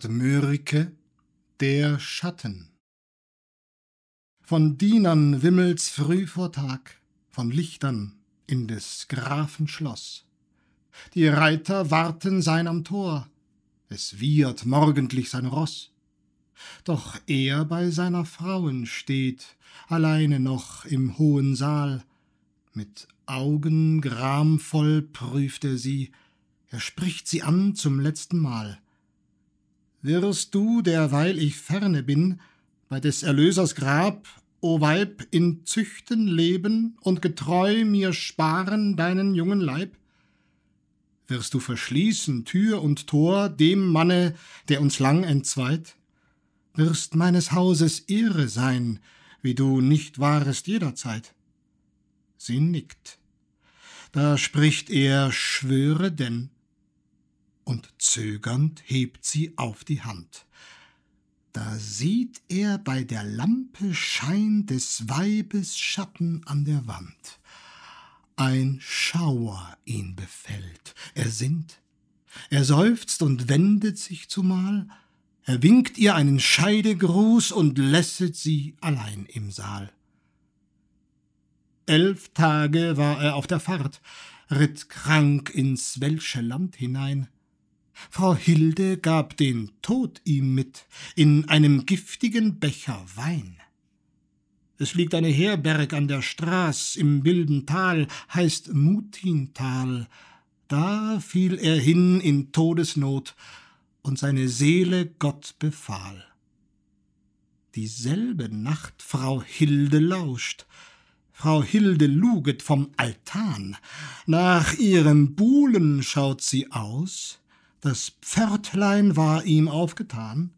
Richard Mörike, der Schatten. Von Dienern wimmelt's früh vor Tag, von Lichtern in des Grafen Schloss. Die Reiter warten sein am Tor, es wiehert morgendlich sein Ross. Doch er bei seiner Frauen steht, alleine noch im hohen Saal. Mit Augen gramvoll prüft er sie, er spricht sie an zum letzten Mal. Wirst du, derweil ich ferne bin, bei des Erlösers Grab, o Weib, in Züchten leben und getreu mir sparen deinen jungen Leib? Wirst du verschließen Tür und Tor dem Manne, der uns lang entzweit? Wirst meines Hauses Ehre sein, wie du nicht warest jederzeit? Sie nickt. Da spricht er, schwöre denn, und zögernd hebt sie auf die Hand. Da sieht er bei der Lampe Schein des Weibes Schatten an der Wand. Ein Schauer ihn befällt, er sinnt, er seufzt und wendet sich zumal, er winkt ihr einen Scheidegruß und lässet sie allein im Saal. 11 Tage war er auf der Fahrt, ritt krank ins Welsche Land hinein. Frau Hilde gab den Tod ihm mit, in einem giftigen Becher Wein. Es liegt eine Herberg an der Straß im wilden Tal, heißt Mutintal. Da fiel er hin in Todesnot, und seine Seele Gott befahl. Dieselbe Nacht Frau Hilde lauscht, Frau Hilde luget vom Altan, nach ihrem Buhlen schaut sie aus, das Pförtlein war ihm aufgetan.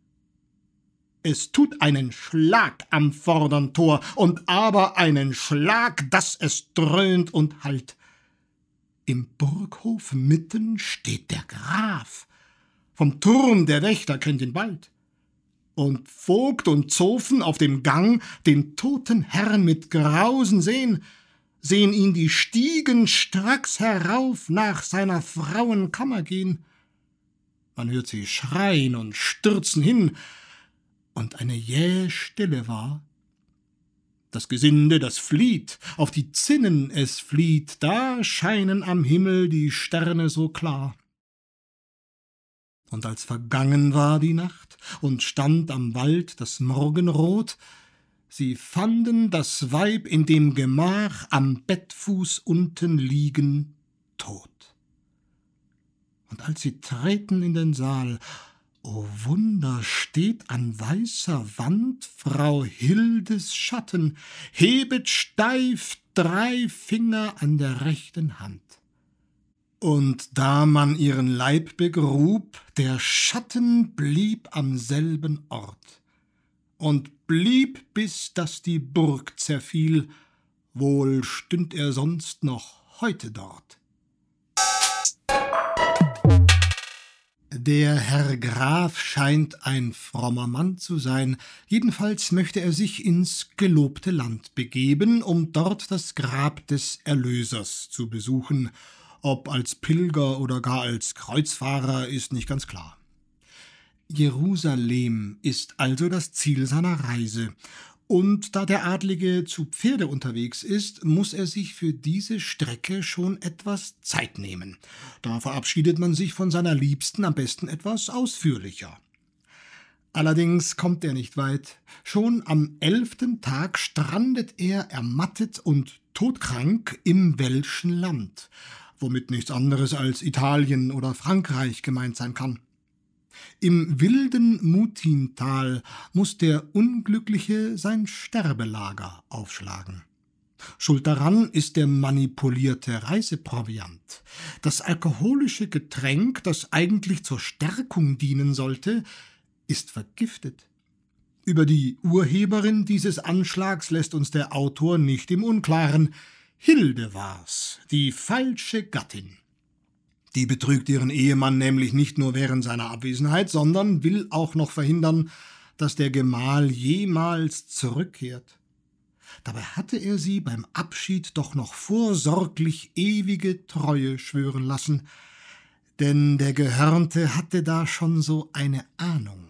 Es tut einen Schlag am vordern Tor, und aber einen Schlag, dass es dröhnt und hallt. Im Burghof mitten steht der Graf, vom Turm der Wächter kennt ihn bald. Und Vogt und Zofen auf dem Gang den toten Herrn mit Grausen sehen ihn die Stiegen stracks herauf nach seiner Frauen Kammer gehen. Man hört sie schreien und stürzen hin, und eine jähe Stille war. Das Gesinde, das flieht, auf die Zinnen es flieht, da scheinen am Himmel die Sterne so klar. Und als vergangen war die Nacht und stand am Wald das Morgenrot, sie fanden das Weib in dem Gemach am Bettfuß unten liegen, tot. Und als sie treten in den Saal, o Wunder, steht an weißer Wand Frau Hildes Schatten, hebet steif 3 Finger an der rechten Hand. Und da man ihren Leib begrub, der Schatten blieb am selben Ort und blieb, bis dass die Burg zerfiel, wohl stünd er sonst noch heute dort. Der Herr Graf scheint ein frommer Mann zu sein, jedenfalls möchte er sich ins gelobte Land begeben, um dort das Grab des Erlösers zu besuchen. Ob als Pilger oder gar als Kreuzfahrer, ist nicht ganz klar. Jerusalem ist also das Ziel seiner Reise, und da der Adlige zu Pferde unterwegs ist, muss er sich für diese Strecke schon etwas Zeit nehmen. Da verabschiedet man sich von seiner Liebsten am besten etwas ausführlicher. Allerdings kommt er nicht weit. Schon am 11. Tag strandet er ermattet und todkrank im Welschen Land, womit nichts anderes als Italien oder Frankreich gemeint sein kann. Im wilden Mutintal muß der Unglückliche sein Sterbelager aufschlagen. Schuld daran ist der manipulierte Reiseproviant. Das alkoholische Getränk, das eigentlich zur Stärkung dienen sollte, ist vergiftet. Über die Urheberin dieses Anschlags lässt uns der Autor nicht im Unklaren. Hilde war's, die falsche Gattin. Die betrügt ihren Ehemann nämlich nicht nur während seiner Abwesenheit, sondern will auch noch verhindern, dass der Gemahl jemals zurückkehrt. Dabei hatte er sie beim Abschied doch noch vorsorglich ewige Treue schwören lassen. denn der Gehörnte hatte da schon so eine Ahnung.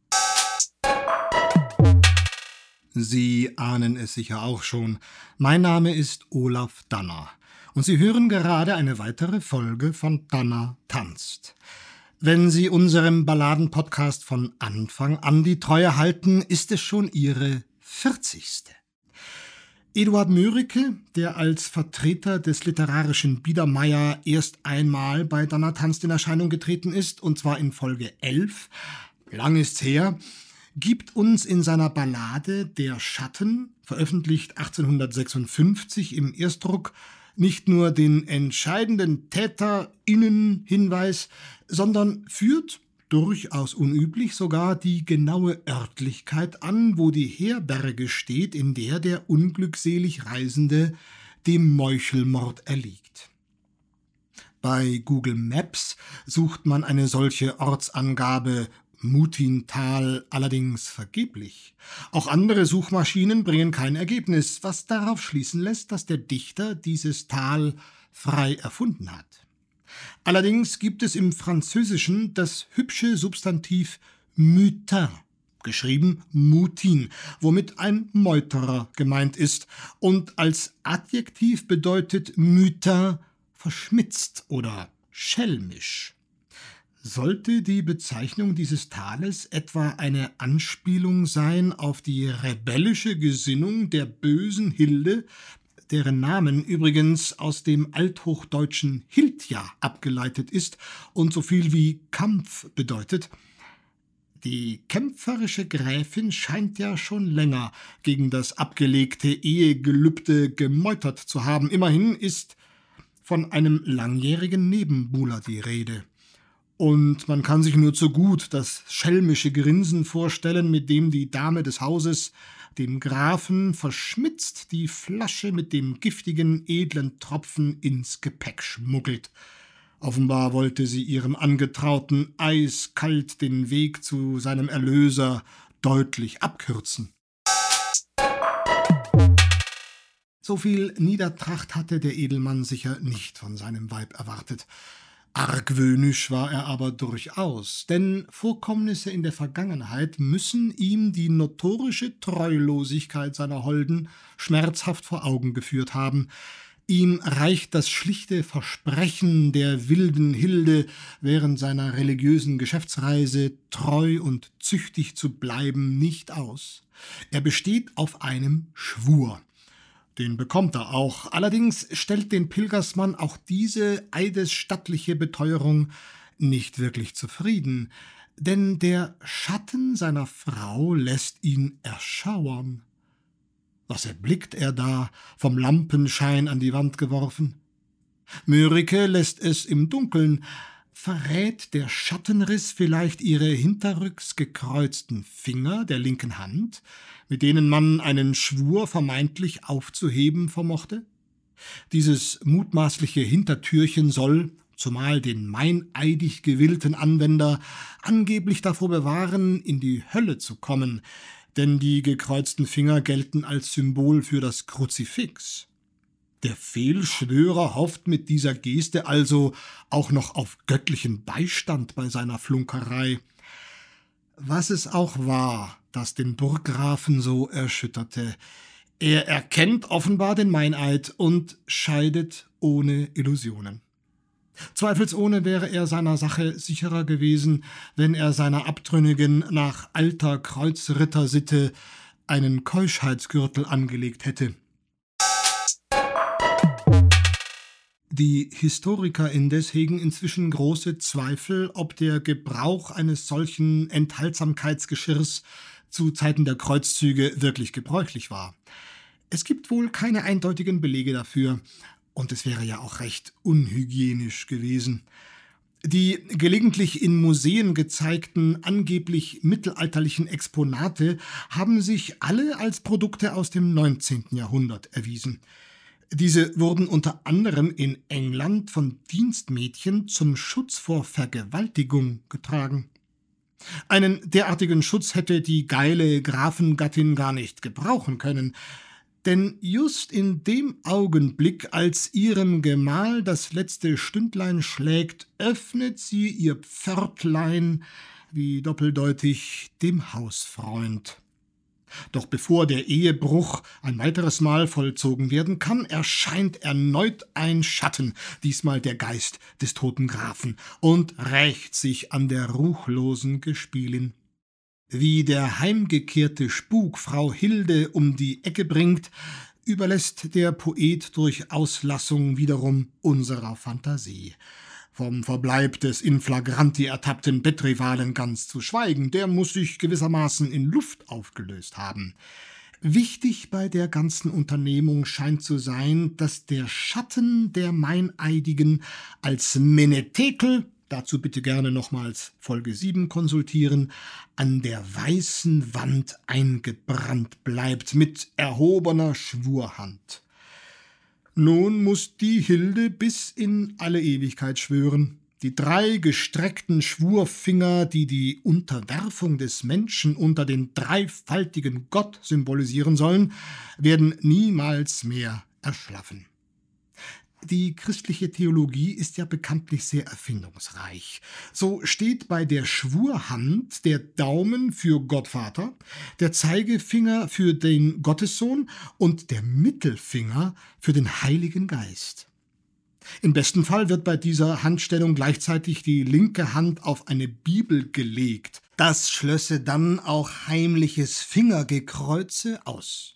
Sie ahnen es sicher auch schon. Mein Name ist Olaf Danner und Sie hören gerade eine weitere Folge von Danner tanzt. Wenn Sie unserem Balladen-Podcast von Anfang an die Treue halten, ist es schon Ihre 40. Eduard Mörike, der als Vertreter des literarischen Biedermeier erst einmal bei Danner tanzt in Erscheinung getreten ist, und zwar in Folge 11, lang ist's her, gibt uns in seiner Ballade Der Schatten, veröffentlicht 1856 im Erstdruck, nicht nur den entscheidenden TäterInnen-Hinweis, sondern führt, durchaus unüblich, sogar die genaue Örtlichkeit an, wo die Herberge steht, in der unglückselig Reisende dem Meuchelmord erliegt. Bei Google Maps sucht man eine solche Ortsangabe Mutintal allerdings vergeblich. Auch andere Suchmaschinen bringen kein Ergebnis, was darauf schließen lässt, dass der Dichter dieses Tal frei erfunden hat. Allerdings gibt es im Französischen das hübsche Substantiv mutin, geschrieben Mutin, womit ein Meuterer gemeint ist, und als Adjektiv bedeutet mutin verschmitzt oder schelmisch. Sollte die Bezeichnung dieses Tales etwa eine Anspielung sein auf die rebellische Gesinnung der bösen Hilde, deren Namen übrigens aus dem althochdeutschen Hildja abgeleitet ist und so viel wie Kampf bedeutet? Die kämpferische Gräfin scheint ja schon länger gegen das abgelegte Ehegelübde gemeutert zu haben. Immerhin ist von einem langjährigen Nebenbuhler die Rede. Und man kann sich nur zu gut das schelmische Grinsen vorstellen, mit dem die Dame des Hauses dem Grafen verschmitzt die Flasche mit dem giftigen, edlen Tropfen ins Gepäck schmuggelt. Offenbar wollte sie ihrem Angetrauten eiskalt den Weg zu seinem Erlöser deutlich abkürzen. So viel Niedertracht hatte der Edelmann sicher nicht von seinem Weib erwartet. Argwöhnisch war er aber durchaus, denn Vorkommnisse in der Vergangenheit müssen ihm die notorische Treulosigkeit seiner Holden schmerzhaft vor Augen geführt haben. Ihm reicht das schlichte Versprechen der wilden Hilde, während seiner religiösen Geschäftsreise treu und züchtig zu bleiben, nicht aus. Er besteht auf einem Schwur. Den bekommt er auch. Allerdings stellt den Pilgersmann auch diese eidesstattliche Beteuerung nicht wirklich zufrieden, denn der Schatten seiner Frau lässt ihn erschauern. Was erblickt er da, vom Lampenschein an die Wand geworfen? Mörike lässt es im Dunkeln. Verrät der Schattenriss vielleicht ihre hinterrücks gekreuzten Finger der linken Hand, mit denen man einen Schwur vermeintlich aufzuheben vermochte? Dieses mutmaßliche Hintertürchen soll, zumal den meineidig gewillten Anwender, angeblich davor bewahren, in die Hölle zu kommen, denn die gekreuzten Finger gelten als Symbol für das Kruzifix. Der Fehlschwörer hofft mit dieser Geste also auch noch auf göttlichen Beistand bei seiner Flunkerei. Was es auch war, das den Burggrafen so erschütterte. Er erkennt offenbar den Meineid und scheidet ohne Illusionen. Zweifelsohne wäre er seiner Sache sicherer gewesen, wenn er seiner Abtrünnigen nach alter Kreuzrittersitte einen Keuschheitsgürtel angelegt hätte. Die Historiker indes hegen inzwischen große Zweifel, ob der Gebrauch eines solchen Enthaltsamkeitsgeschirrs zu Zeiten der Kreuzzüge wirklich gebräuchlich war. Es gibt wohl keine eindeutigen Belege dafür, und es wäre ja auch recht unhygienisch gewesen. Die gelegentlich in Museen gezeigten, angeblich mittelalterlichen Exponate haben sich alle als Produkte aus dem 19. Jahrhundert erwiesen. Diese wurden unter anderem in England von Dienstmädchen zum Schutz vor Vergewaltigung getragen. Einen derartigen Schutz hätte die geile Grafengattin gar nicht gebrauchen können. Denn just in dem Augenblick, als ihrem Gemahl das letzte Stündlein schlägt, öffnet sie ihr Pförtlein, wie doppeldeutig, dem Hausfreund. Doch bevor der Ehebruch ein weiteres Mal vollzogen werden kann, erscheint erneut ein Schatten, diesmal der Geist des toten Grafen, und rächt sich an der ruchlosen Gespielin. Wie der heimgekehrte Spuk Frau Hilde um die Ecke bringt, überlässt der Poet durch Auslassung wiederum unserer Fantasie. Vom Verbleib des in flagranti ertappten Bettrivalen ganz zu schweigen, der muss sich gewissermaßen in Luft aufgelöst haben. Wichtig bei der ganzen Unternehmung scheint zu sein, dass der Schatten der Meineidigen als Menetekel, dazu bitte gerne nochmals Folge 7 konsultieren, an der weißen Wand eingebrannt bleibt mit erhobener Schwurhand. Nun muß die Hilde bis in alle Ewigkeit schwören. Die 3 gestreckten Schwurfinger, die die Unterwerfung des Menschen unter den dreifaltigen Gott symbolisieren sollen, werden niemals mehr erschlaffen. Die christliche Theologie ist ja bekanntlich sehr erfindungsreich. So steht bei der Schwurhand der Daumen für Gottvater, der Zeigefinger für den Gottessohn und der Mittelfinger für den Heiligen Geist. Im besten Fall wird bei dieser Handstellung gleichzeitig die linke Hand auf eine Bibel gelegt. Das schlösse dann auch heimliches Fingergekreuze aus.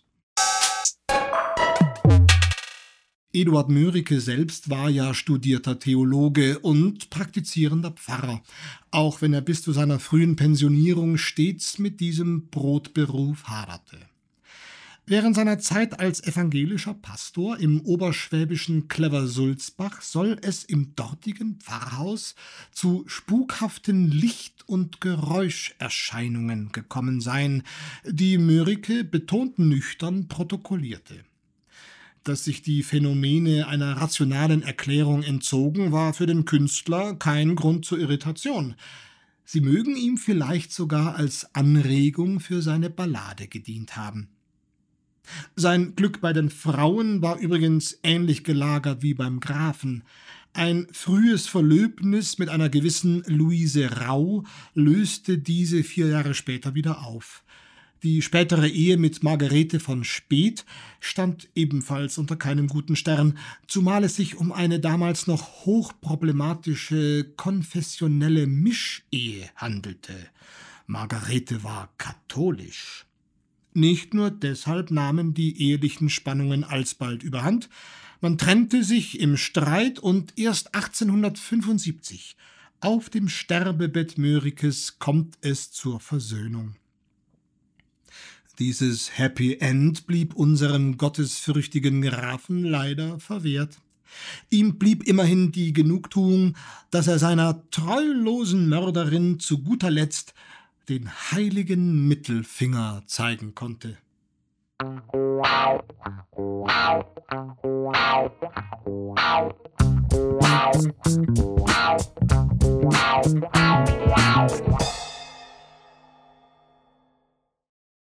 Eduard Mörike selbst war ja studierter Theologe und praktizierender Pfarrer, auch wenn er bis zu seiner frühen Pensionierung stets mit diesem Brotberuf haderte. Während seiner Zeit als evangelischer Pastor im oberschwäbischen Cleversulzbach soll es im dortigen Pfarrhaus zu spukhaften Licht- und Geräuscherscheinungen gekommen sein, die Mörike betont nüchtern protokollierte. Dass sich die Phänomene einer rationalen Erklärung entzogen, war für den Künstler kein Grund zur Irritation. Sie mögen ihm vielleicht sogar als Anregung für seine Ballade gedient haben. Sein Glück bei den Frauen war übrigens ähnlich gelagert wie beim Grafen. Ein frühes Verlöbnis mit einer gewissen Luise Rau löste diese 4 Jahre später wieder auf. Die spätere Ehe mit Margarete von Speth stand ebenfalls unter keinem guten Stern, zumal es sich um eine damals noch hochproblematische konfessionelle Mischehe handelte. Margarete war katholisch. Nicht nur deshalb nahmen die ehelichen Spannungen alsbald überhand, man trennte sich im Streit und erst 1875, auf dem Sterbebett Mörikes, kommt es zur Versöhnung. Dieses Happy End blieb unserem gottesfürchtigen Grafen leider verwehrt. Ihm blieb immerhin die Genugtuung, dass er seiner treulosen Mörderin zu guter Letzt den heiligen Mittelfinger zeigen konnte.